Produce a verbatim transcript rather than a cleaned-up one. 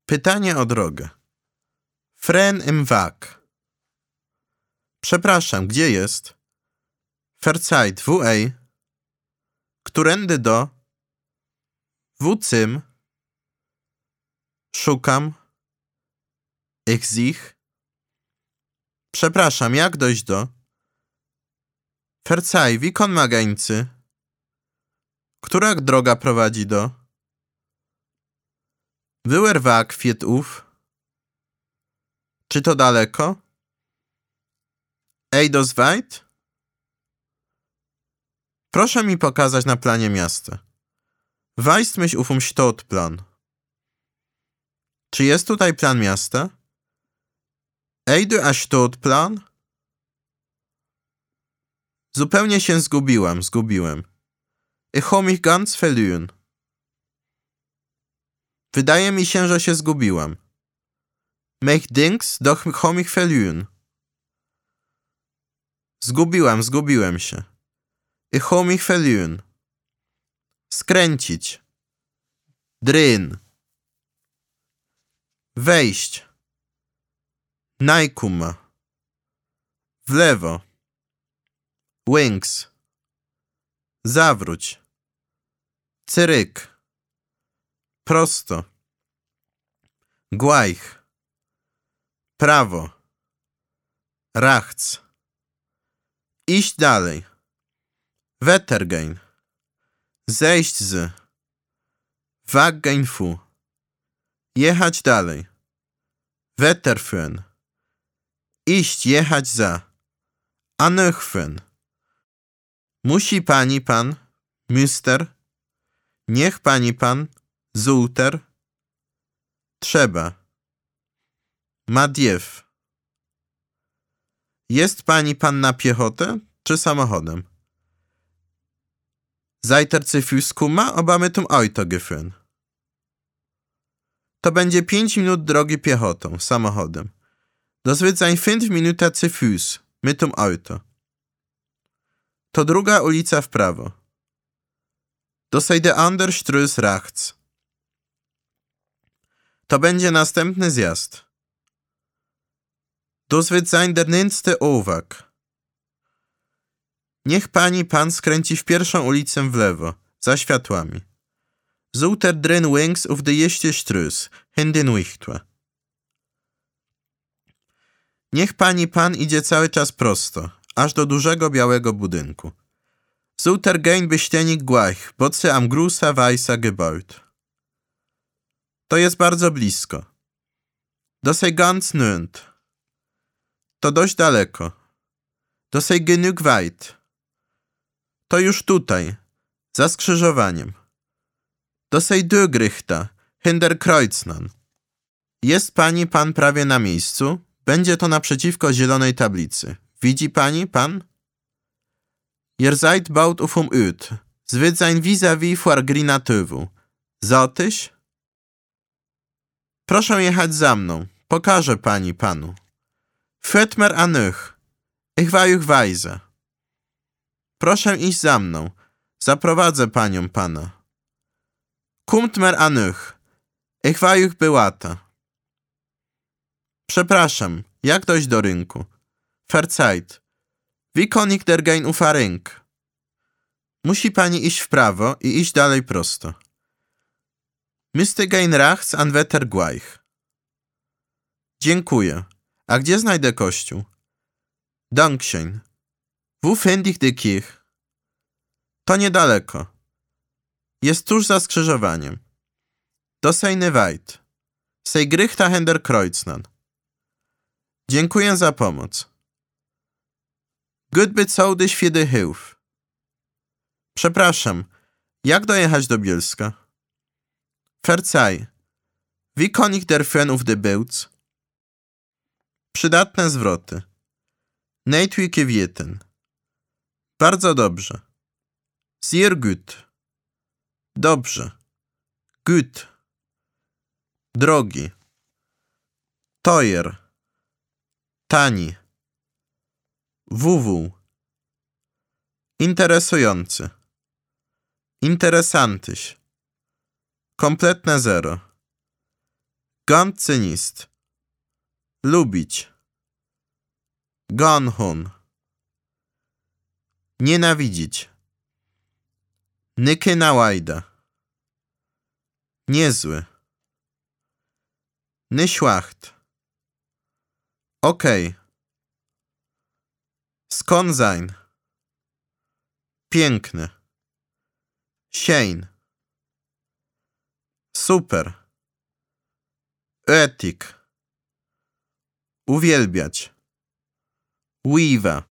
Pytanie o drogę. Fren im Wag. Przepraszam, gdzie jest? Verzeiht, wo ej? Którędy do? Wo cym? Szukam. Ich sich. Przepraszam, jak dojść do? Verzeih, wie kon magańcy? Która droga prowadzi do? Wywer Wag fiet ów? Czy to daleko? Ej do zwajt? Proszę mi pokazać na planie miasta. Weist mich auf um Stadtplan. Czy jest tutaj plan miasta? Ej du a Stadtplan? Zupełnie się zgubiłam, zgubiłem. Ich ho mich ganz verloren. Wydaje mi się, że się zgubiłam. Mich dinks doch ho mich verloren. Zgubiłam, zgubiłem się. Ich ho mich verloren. Skręcić. Drin. Wejść. Najkuma. W lewo. Wings. Zawróć. Cyryk. Prosto. Gleich. Prawo. Rechts. Iść dalej. Weitergehen. Zejść z. Weggehen fu. Jechać dalej. Weiterführen. Iść, jechać za. Anöchfen. Musi pani pan, müster. Niech pani pan, zulter. Trzeba. Madiew. Jest pani pan na piechotę, czy samochodem? Seid ihr zu Fuß kumma, oba mit dem Auto gefahren? To będzie pięć minut drogi piechotą, samochodem. Das wird sein fünf Minuten zu Fuß, mit dem Auto. To druga ulica w prawo. Das sei der andere Straße rechts. To będzie następny zjazd. Das wird sein der nächste Owak. Niech pani pan skręci w pierwszą ulicę w lewo, za światłami. Zulter drin wings auf de jeście Straße, hin den Wichtwa. Niech pani pan idzie cały czas prosto, aż do dużego białego budynku. Zulter gehen beständig gleich, botze am grusa weißa Gebäude. To jest bardzo blisko. Das sei ganz nönt. To dość daleko. Das sei genug weit. To już tutaj, za skrzyżowaniem. Das sei dögrichta, hinder Kreuznern. Jest pani pan prawie na miejscu. Będzie to naprzeciwko zielonej tablicy. Widzi pani, pan? Ihr seid baut auf um Öd. Es wird sein vis-à-vis vor Grina Töwu. Zotyś? Proszę jechać za mną. Pokażę pani panu. Führt mir an euch. Ich war euch weise. Proszę iść za mną. Zaprowadzę panią pana. Kommt mir an euch. Ich war euch bełata. Przepraszam, jak dojść do rynku? Verzeiht. Wie kann ich der gehen auf Rink? Musi pani iść w prawo i iść dalej prosto. Müsste gehen rechts an Wetter gleich. Dziękuję. A gdzie znajdę kościół? Dankeschön. Wo finde ich die Kirche? To niedaleko. Jest tuż za skrzyżowaniem. Do Sejny weit. Sej grychta hinder Kreuznern. Dziękuję za pomoc. Gut bezahlt für die Hilfe. Przepraszam, jak dojechać do Bielska? Verzeih. Wie kann ich der fahren auf de Beutz? Przydatne zwroty. Neitwike wieten. Bardzo dobrze. Sehr gut. Dobrze. Gut. Drogi. Teuer. Tani. Wuwu. Interesujący. Interesantyś. Kompletne zero. Gącynist. Lubić. Gonhun. Nienawidzić. Nykynałajda. Niezły. Nyśłacht. Okej. Skonzain. Piękny. Siein. Super. Etik. Uwielbiać. Weaver.